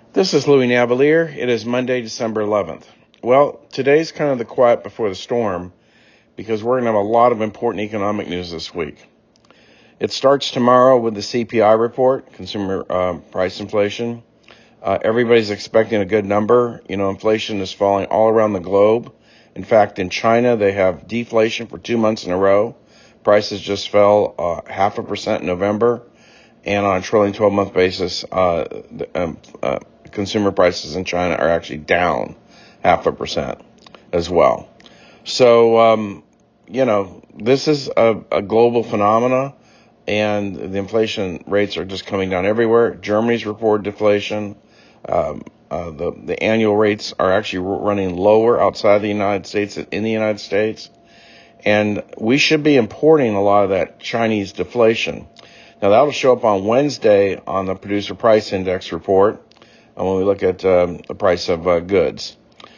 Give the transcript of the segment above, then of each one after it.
This is Louis Navalier. It is Monday, December 11th. Well, today's kind of the quiet before the storm because we're going to have a lot of important economic news this week. It starts tomorrow with the CPI report, consumer price inflation. Everybody's expecting a good number. Inflation is falling all around the globe. In fact, in China, they have deflation for 2 months in a row. Prices just fell 0.5% in November. And on a trailing 12-month basis, consumer prices in China are actually down 0.5% as well. So, this is a global phenomena, and the inflation rates are just coming down everywhere. Germany's reported deflation. The annual rates are actually running lower outside the United States than in the United States. And we should be importing a lot of that Chinese deflation. Now, that'll show up on Wednesday on the Producer Price Index report when we look at the price of goods.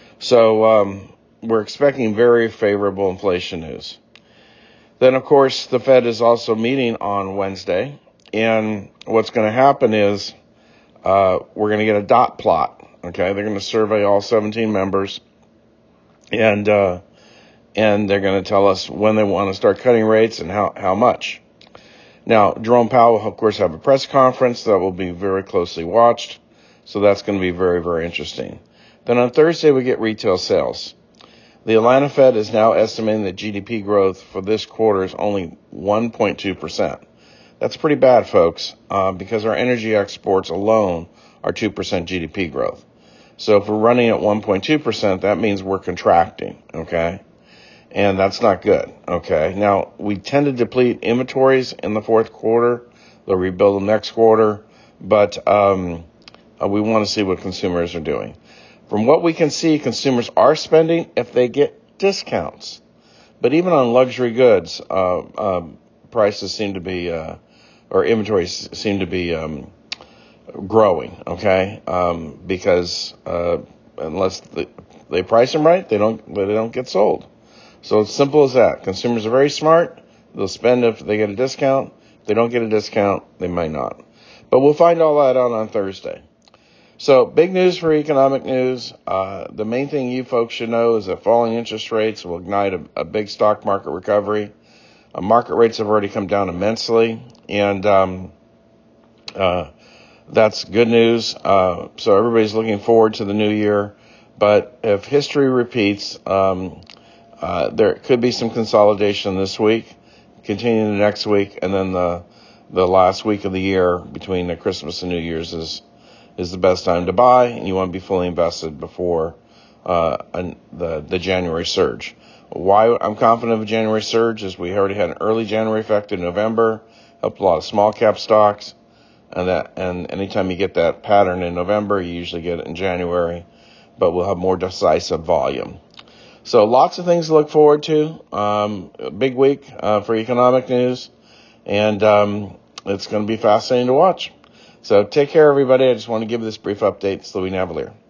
So we're expecting very favorable inflation news. Then, of course, the Fed is also meeting on Wednesday. And what's going to happen is we're going to get a dot plot. Okay, they're going to survey all 17 members. And they're going to tell us when they want to start cutting rates and how much. Now, Jerome Powell will, of course, have a press conference that will be very closely watched. So that's going to be very, very interesting. Then on Thursday, we get retail sales. The Atlanta Fed is now estimating that GDP growth for this quarter is only 1.2%. That's pretty bad, folks, because our energy exports alone are 2% GDP growth. So if we're running at 1.2%, that means we're contracting, okay? And that's not good, okay? Now, we tend to deplete inventories in the fourth quarter. They'll rebuild them next quarter. But we want to see what consumers are doing. From what we can see, consumers are spending if they get discounts. But even on luxury goods, prices seem to be, or inventories seem to be growing, okay? Because unless they price them right, they don't get sold. So it's simple as that. Consumers are very smart. They'll spend if they get a discount. If they don't get a discount, they might not. But we'll find all that out on Thursday. So big news for economic news. The main thing you folks should know is that falling interest rates will ignite a big stock market recovery. Market rates have already come down immensely, and that's good news. So everybody's looking forward to the new year. But if history repeats, there could be some consolidation this week, continuing the next week, and then the last week of the year between the Christmas and New Year's is the best time to buy, and you want to be fully invested before the January surge. Why I'm confident of a January surge is we already had an early January effect in November, helped a lot of small cap stocks, and anytime you get that pattern in November, you usually get it in January, but we'll have more decisive volume. So lots of things to look forward to. A big week for economic news, and it's going to be fascinating to watch. So take care, everybody. I just want to give this brief update. It's Louis Navalier.